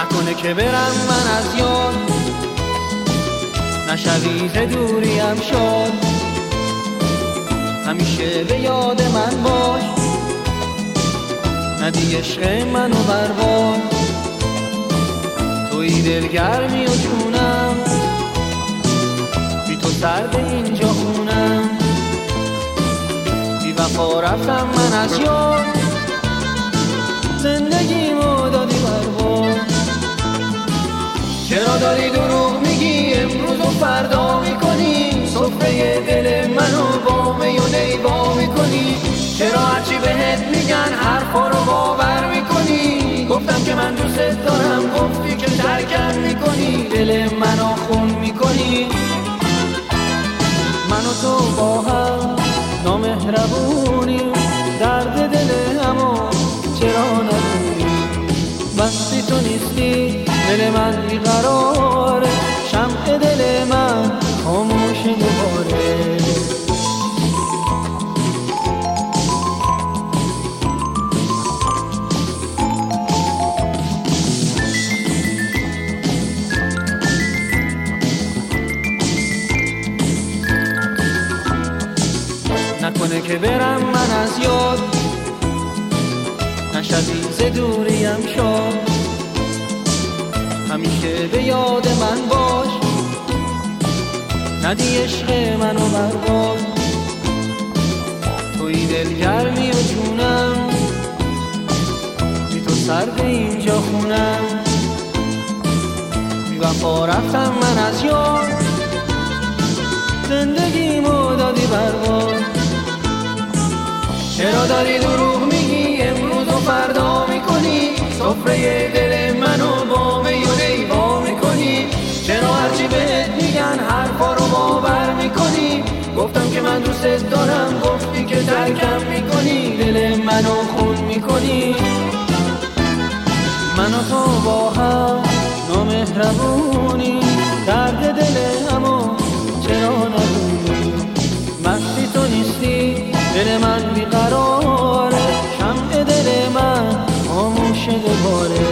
نکنه که برم من از یاد، نشوی ز دوریم شاد، همیشه به یاد من باش، ندی عشق منو برباد. توی دلگرمی و جونم، بی تو سرد اینجا خونم، بی وفا رفتم من از یاد، زندگیمو دادی برباد. چرا داری دروغ میگی امروز و فردا میکنی، سفره دل منو با می و نیوا میکنی. چرا هرچی بهت میگن حرفا رو باور میکنی، گفتم که من دوست دارم گفتی که ترکم میکنی، دل منو خون میکنی. من و تو با هم نامهربونیم، درد دل همو چرا ندونی. وقتی تو نیستی دل من بیقراره، شمع دل من خاموش دوباره. نکنه که برم من از یاد، نشوی ز دوریم شاد، همیشه به یاد من باش، ندی عشق منو برباد. توی دلگرمی و جونم، بی تو سرد اینجا خونم، بی وفا رفتم من از یاد، زندگیمو دادی برباد. چرا داری دروغ میگی امروز و فردا میکنی، سفره دل منو با می و نیوا میکنی. چرا هرچی بهت میگن حرفا رو باور میکنی، گفتم که من دوست دارم گفتی که ترکم میکنی، دل منو خون میکنی. من و تو با هم نامهربونی، درد دل همو چرا ندونی. وقتی تو نیستی دل من بیقراره، شمع دل من خاموش دوباره.